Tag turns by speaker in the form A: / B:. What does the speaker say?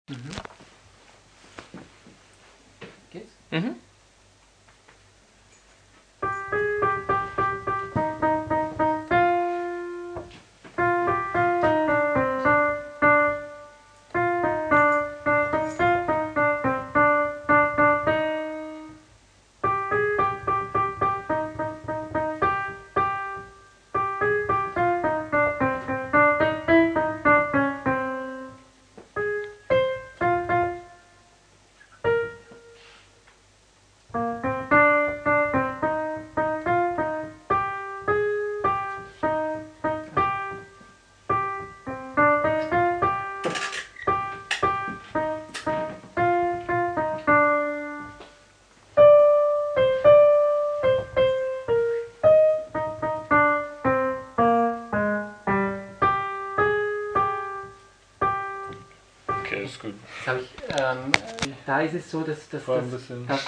A: Mhm. Geht's?
B: Mhm.
C: Okay, ist gut.
A: Das habe ich, da ist es so, dass
C: War ein bisschen.
A: das